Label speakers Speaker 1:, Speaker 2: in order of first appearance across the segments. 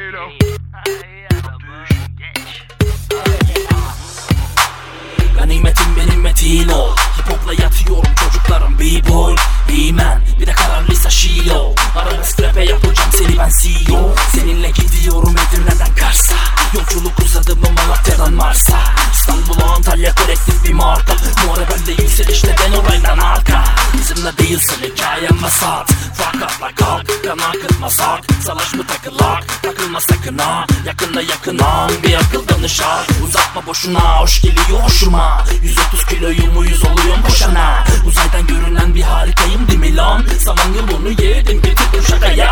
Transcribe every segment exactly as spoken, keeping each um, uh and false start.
Speaker 1: Cilo.
Speaker 2: Ganimetim benim metin ol. Hip hopla yatıyorum çocuklarım B-boy, B-man, bir de kararlıysa Şilo. Arabesk rap'e yapacağım seni ben C E O. Seninle gidiyorum Edirne'den Kars'a. Yolculuk uzadı mı Malatya'dan Mars'a. İstanbul'a Antalya kolektif bir marka. Muharebemde yükselişte ben oraydan arka. Bizimle değilsin hikayem vasat. Fakatla kalk, kan akıtma sak. Salaş mı takılak, takılma sakın ha. Yakında yakına bir akıl danışar. Uzatma boşuna, hoş geliyor hoşuma. yüz otuz kiloyum uyuz oluyorum boşana. Uzaydan görünen bir harikayım değil mi lan? Saman yolunu yedim getirdim şakaya.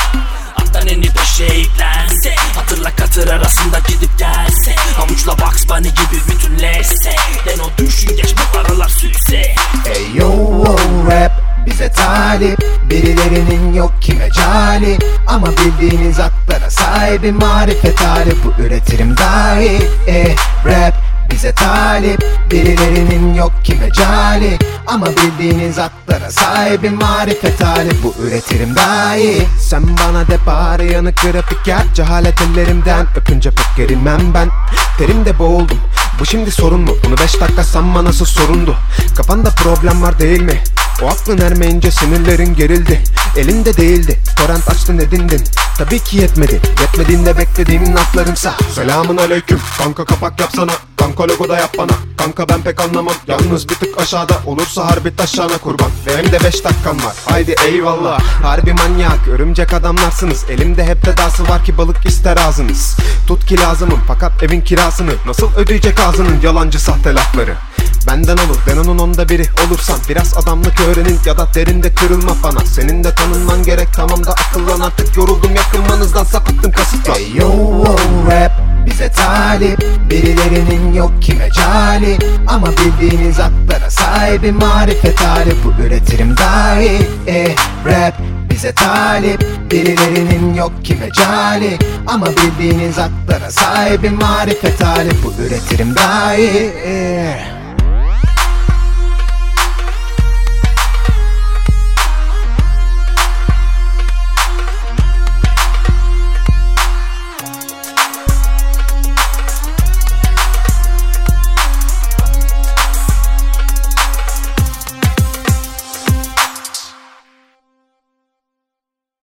Speaker 2: Alttan enip eşeklense, hatırla katır arasında gidip gelse. Avuçla Bugs Bunny gibi bütünleşse. Ben o düşün geç bu aralar sükse.
Speaker 3: Hey yo oh, rap bize talip. Birilerinin yok ki mecali. Ama bildiğiniz haklara sahibi marifet hali. Bu üretirim dahi eh, rap bize talip. Birilerinin yok ki mecali. Ama bildiğiniz haklara sahibi marifet hali. Bu üretirim dahi. Sen bana de bari yanık grafik yap. Cehalet ellerimden öpünce pek gerilmem ben. Terimde boğuldum, bu şimdi sorun mu? Bunu beş dakika sanma nasıl sorundu? Kafanda problem var değil mi? O aklın ermeyince sinirlerin gerildi. Elinde değildi, torrent açtın edindin. Tabii ki yetmedi, yetmediğinde beklediğimin laflarımsa. Selamun aleyküm, kanka kapak yapsana. Kanka logo da yap bana. Kanka ben pek anlamam, yalnız bir tık aşağıda. Olursa harbi taşağına kurban. Benim de beş dakikam var, haydi eyvallah. Harbi manyak, örümcek adamlarsınız. Elimde hep fedası var ki balık ister ağzınız. Tut ki lazımım fakat evin kirasını nasıl ödeyecek ağzının yalancı sahte lafları? Benden olur, ben onun onda biri olursam. Biraz adamlık öğrenin ya da derinde kırılma bana. Senin de tanınman gerek, tamam da akıllan artık. Yoruldum yakınmanızdan, sapıttım kasıtla. Hey yo oh, rap bize talip. Birilerinin yok ki mecali. Ama bildiğiniz haklara sahibi marifet hali. Bu üretirim dahi eh, rap bize talip. Birilerinin yok ki mecali. Ama bildiğiniz haklara sahibi marifet hali. Bu üretirim dahi eh.